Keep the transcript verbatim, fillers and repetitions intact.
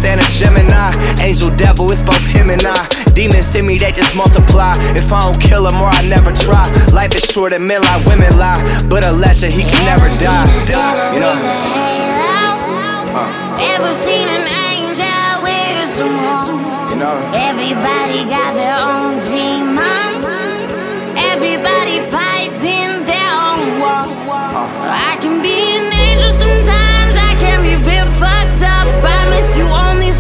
understand a Gemini. Angel, devil, it's both him and I. Demons in me, they just multiply. If I don't kill them or I never try. Life is short and men like women lie. But a legend, he can never die. You know? Never seen an